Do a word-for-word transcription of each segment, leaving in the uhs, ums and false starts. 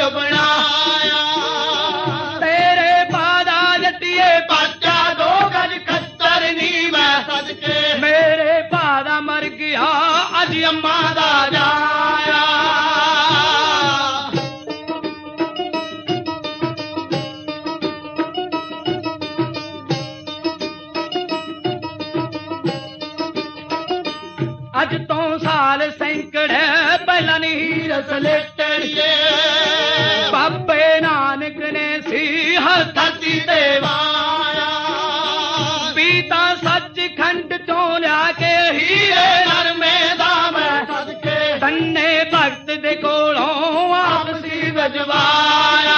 ਬਣਾਇਆ ਤੇਰੇ ਪਾਦਾ ਜੱਟੀਏ ਪਾਚਾ ਦੋ ਗਜ ਖੱਤਰ ਨੀ ਮੈਂ ਸਦਕੇ ਮੇਰੇ ਪਾਦਾ ਮਰ ਗਿਆ ਅੱਜ ਅੰਮਾ ਦਾ ਜਾਇਆ ਅੱਜ ਤੋਂ ਸਾਲ ਸੈਂਕੜੇ ਪਹਿਲਾਂ ਨਹੀਂ ਰਸ ਲੇਟੜੀਏ ਬਾਬੇ ਨਾਨਕ ਨੇ ਸੀ ਹੱਥੀ ਤੇ ਵਾਇਆ ਪੀਤਾ ਸੱਚਖੰਡ ਚੋਂ ਲਿਆ ਕੇ ਹੀਰੇ ਨਰਮੇ ਦਾ ਮੈਂ ਸਦਕੇ ਤੰਨੇ ਭਗਤ ਦੇ ਕੋਲੋਂ ਆਪਸੀ ਵਜਵਾਇਆ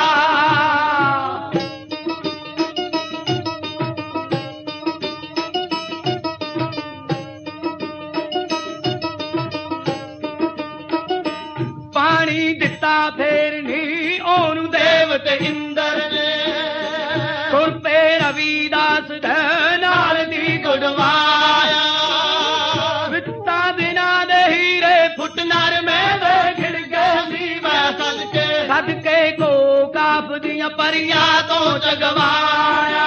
ਪਾਣੀ ਦਿੱਤਾ ਫੇਰ ਨੀ ਉਹਨੂੰ ਦੇਵਤ ਇੰਦਰ ਨੇ ਕੁਰਪੇ ਰਵੀਦਾਸ ਦੇ ਨਾਲ ਦੀ ਗੁੜਵਾਇਆ ਵਿੱਤਾ ਬਿਨਾ ਦੇ ਹੀਰੇ ਫੁੱਟ ਨਰਮੇ ਦੇ ਖਿੜ ਗਏ ਸੀ ਮੈਂ ਸਦਕੇ ਸਦਕੇ ਕੋ ਕਾਫ ਦੀਆਂ ਪਰੀਆਂ ਤੋਂ ਜਗਵਾਇਆ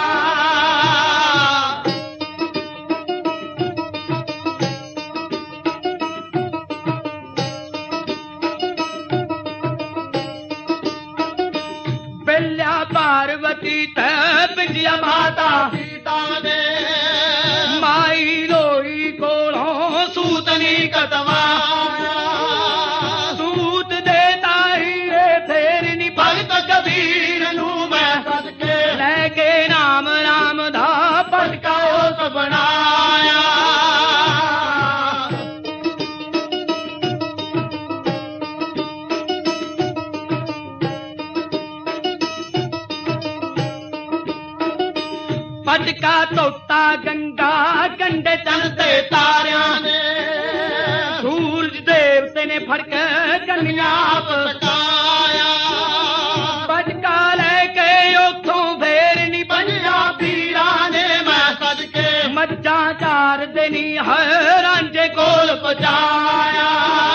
पार्वती ते पिंजिया माता सीता ने माई लोई कोलों सूतनी कतवाया सूत देता ही फेर नी भगत कबीर नू मैं सदके लेके नाम राम दा पटका उस बनाया पटका धोता गंगा कंडे चलते तारियां ने सूरज देवते ने फड़क कन्या पकाया पटका लेके उथों फेर नी पंजा पीरा ने मैं सदके मज्जा चार देनी है रांझे कोल पहुंचाया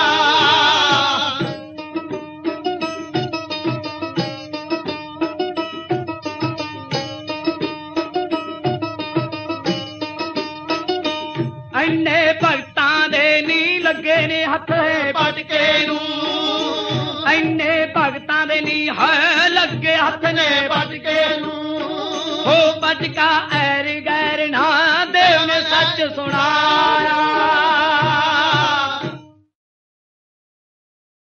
ਇੰਨੇ ਭਗਤਾਂ ਦੇ ਨੀ ਲੱਗੇ ਨੇ ਹੱਥ ਪਟਕੇ ਨੂੰ ਇੰਨੇ ਭਗਤਾਂ ਦੇ ਨੀ ਹੈ ਲੱਗੇ ਹੱਥ ਨੇ ਪਟਕੇ ਨੂੰ ਹੋ ਪਟਕਾ ਐ